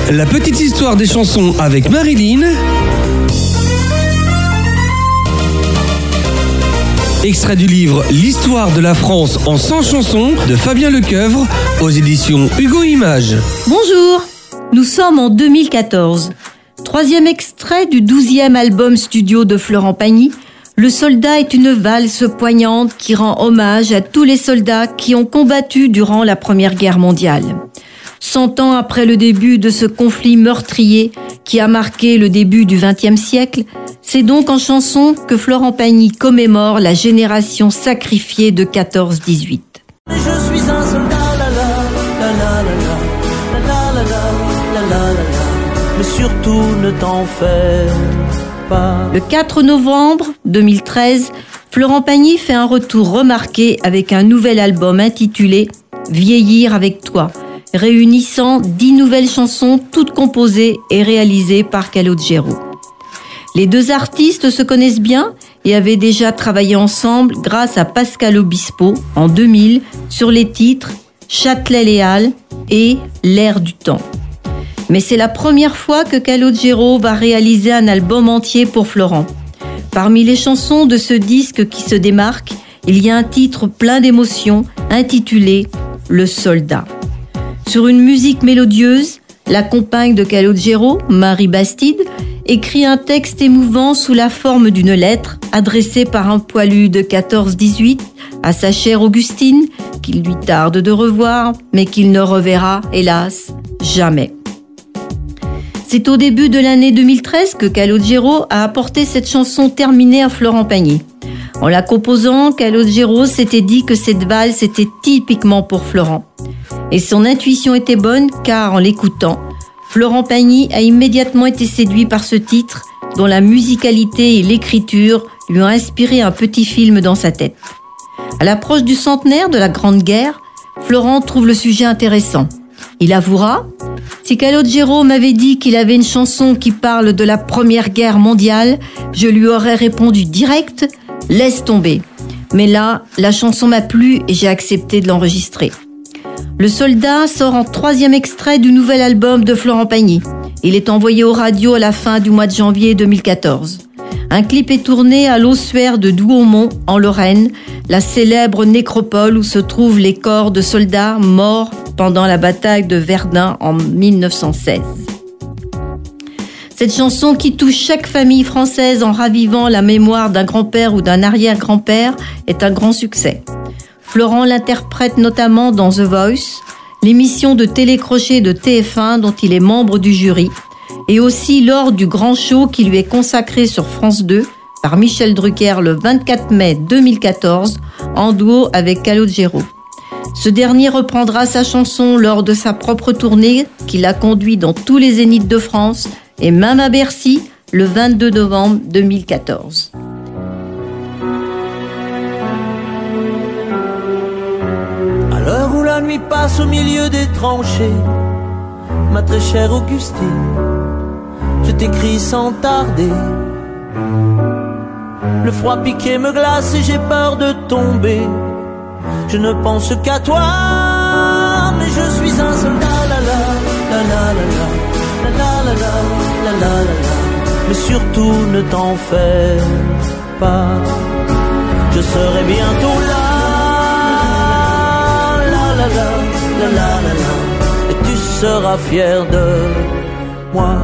La petite histoire des chansons avec Marilyn. Extrait du livre L'histoire de la France en 100 chansons de Fabien Lecoeuvre aux éditions Hugo Images. Bonjour, nous sommes en 2014. Troisième extrait du 12e album studio de Florent Pagny. Le soldat est une valse poignante qui rend hommage à tous les soldats qui ont combattu durant la Première Guerre mondiale. 100 ans après le début de ce conflit meurtrier qui a marqué le début du XXe siècle, c'est donc en chanson que Florent Pagny commémore la génération sacrifiée de 14-18. Je suis un soldat, la la, la la la la, la la la, la la la, mais surtout ne t'en fais pas. Le 4 novembre 2013, Florent Pagny fait un retour remarqué avec un nouvel album intitulé « Vieillir avec toi », réunissant 10 nouvelles chansons toutes composées et réalisées par Calogero. Les deux artistes se connaissent bien et avaient déjà travaillé ensemble grâce à Pascal Obispo en 2000 sur les titres Châtelet-Léal et L'air du temps. Mais c'est la première fois que Calogero va réaliser un album entier pour Florent. Parmi les chansons de ce disque qui se démarque, il y a un titre plein d'émotions intitulé Le Soldat. Sur une musique mélodieuse, la compagne de Calogero, Marie Bastide, écrit un texte émouvant sous la forme d'une lettre adressée par un poilu de 14-18 à sa chère Augustine, qu'il lui tarde de revoir, mais qu'il ne reverra, hélas, jamais. C'est au début de l'année 2013 que Calogero a apporté cette chanson terminée à Florent Pagny. En la composant, Calogero s'était dit que cette valse était typiquement pour Florent. Et son intuition était bonne car en l'écoutant, Florent Pagny a immédiatement été séduit par ce titre dont la musicalité et l'écriture lui ont inspiré un petit film dans sa tête. À l'approche du centenaire de la Grande Guerre, Florent trouve le sujet intéressant. Il avouera: si Calogero m'avait dit qu'il avait une chanson qui parle de la Première Guerre mondiale, je lui aurais répondu direct: laisse tomber. Mais là, la chanson m'a plu et j'ai accepté de l'enregistrer. Le Soldat sort en 3e extrait du nouvel album de Florent Pagny. Il est envoyé aux radios à la fin du mois de janvier 2014. Un clip est tourné à l'ossuaire de Douaumont, en Lorraine, la célèbre nécropole où se trouvent les corps de soldats morts pendant la bataille de Verdun en 1916. Cette chanson qui touche chaque famille française en ravivant la mémoire d'un grand-père ou d'un arrière-grand-père est un grand succès. Florent l'interprète notamment dans The Voice, l'émission de télécrochet de TF1 dont il est membre du jury, et aussi lors du grand show qui lui est consacré sur France 2 par Michel Drucker le 24 mai 2014 en duo avec Calogero. Ce dernier reprendra sa chanson lors de sa propre tournée qu'il a conduit dans tous les zéniths de France et même à Bercy le 22 novembre 2014. À l'heure où la nuit passe au milieu des tranchées, ma très chère Augustine, je t'écris sans tarder. Le froid piqué me glace et j'ai peur de tomber. Je ne pense qu'à toi, mais je suis un soldat, la la, la la la la, la la la la, la la la. Mais surtout ne t'en fais pas, je serai bientôt là, la la la, la la la la, et tu seras fier de moi.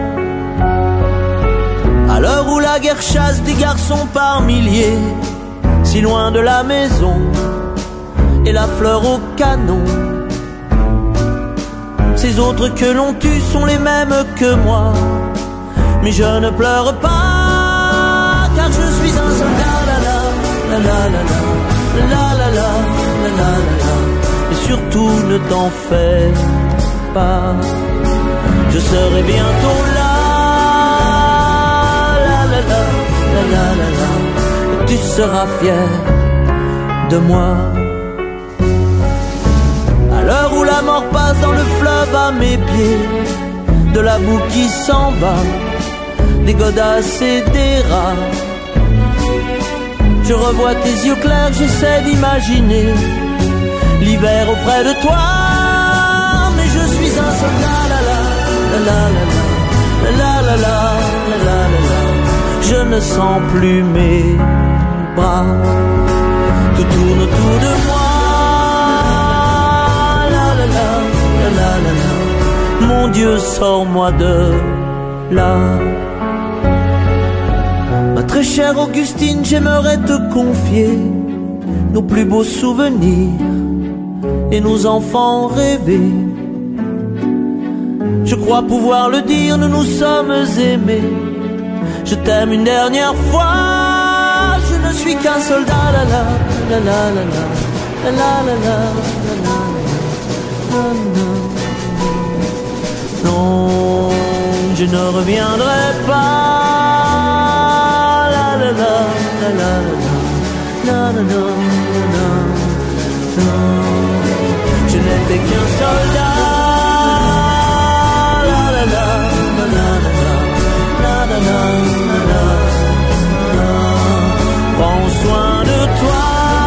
À l'heure où la guerre chasse des garçons par milliers, si loin de la maison, et la fleur au canon, ces autres que l'on tue sont les mêmes que moi. Mais je ne pleure pas, car je suis un soldat, la la, la la la la, la la la, la la la. Et surtout ne t'en fais pas, je serai bientôt là, la la la, la la la la. Et tu seras fier de moi. À l'heure où la mort passe dans le fleuve à mes pieds, de la boue qui s'en va, des godasses et des rats, je revois tes yeux clairs, j'essaie d'imaginer l'hiver auprès de toi. Mais je suis un soldat, la la, la la la la la la la la la. Je ne sens plus mes bras, tout tourne autour de moi. La la la la la la la. Mon Dieu, sors-moi de là. Ma très chère Augustine, j'aimerais te confier nos plus beaux souvenirs et nos enfants rêvés. Je crois pouvoir le dire, nous nous sommes aimés. Je t'aime une dernière fois, je ne suis qu'un soldat. La la la la la la la la la la. Non, je ne reviendrai pas. La la la la la la la la la. Je n'étais qu'un soldat. La la la la la la la la la. Prends soin de toi.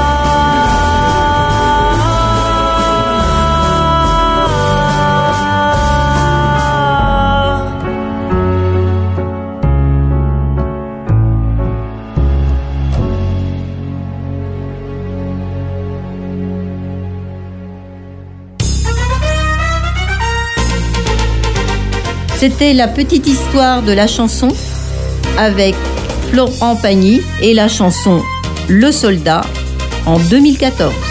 C'était la petite histoire de la chanson avec Florent Pagny et la chanson Le Soldat en 2014.